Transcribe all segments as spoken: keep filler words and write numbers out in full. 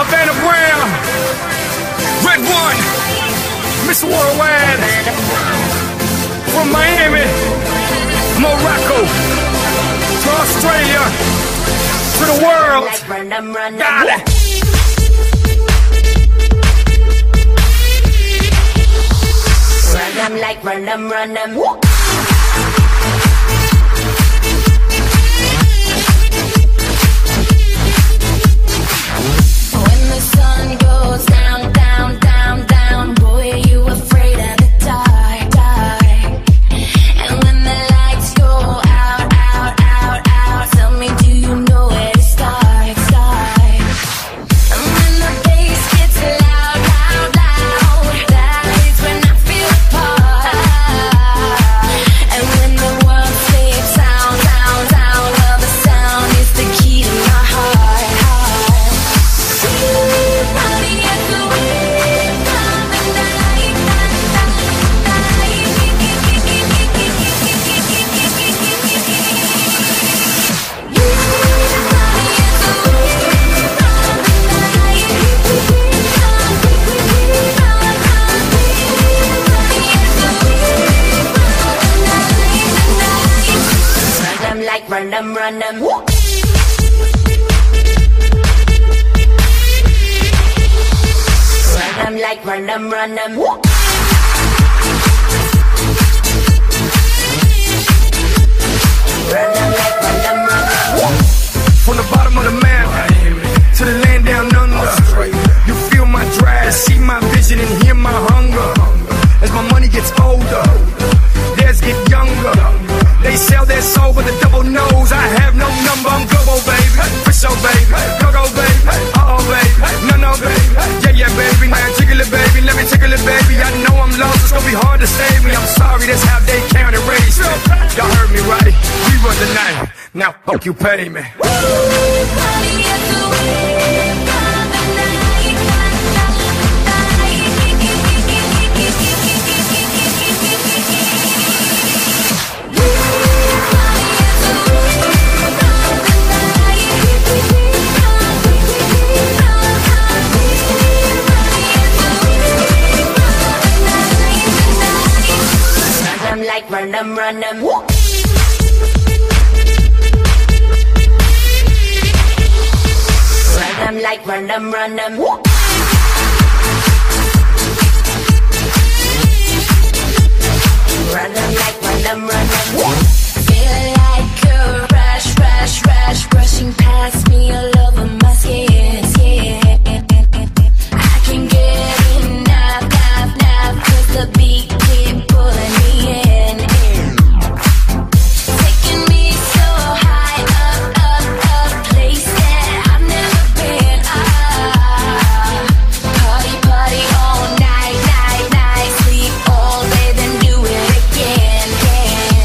Havana Brown, Red One, Mister Worldwide, from Miami, Morocco, to Australia, to the world. Got it. Run them like run them, run them. When the sun goes down, down, down, down, boy, are you afraid of the dark, dark? And when the lights go out, out, out, out, tell me, do you know where to start, start? And when the bass gets loud, loud, loud, that is when I feel the part. And when the world fades sound, sound, sound, well, the sound is the key to my heart, heart. Party at the wave of the night, night, night, night. Run them like run them, run them. Run them like run them, run them. Run them like run them, run them. From the bottom of the map to the land down under, you feel my drive, see my vision, and hear my hunger. As my money gets older, theirs get younger. They sell their soul with a double nose. I have no number, I'm global, baby. For sure, baby. Go, go, baby. Uh-oh, baby. No, no, baby. Yeah, yeah, baby. Now tickle it, baby. Let me tickle it, baby. I know I'm lost, it's gonna be hard to save me. I'm sorry, that's how they count and raise me. Y'all heard me right. We run the night. Now, fuck you, pay me. Party at the wave of the night, night, run them like run them, run them. Run them like run them, run them. Run them like run them, run them. Feel like a rush, rush, rush, brushing past me all over my skin, skin. I can get enough, enough, enough, 'cause the beat keep pulling me in, in. Taking me so high, up, up, up, place that I've never been, ah. Party, party all night, night, night, sleep all day, then do it again, again.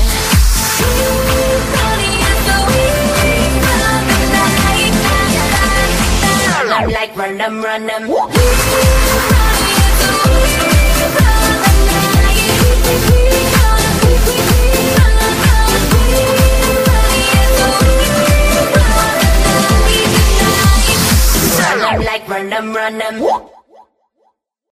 Party at the wave of the night, night, night, night. Run them like run them, run them. Party at the wave of the night. Run them like run them, run them.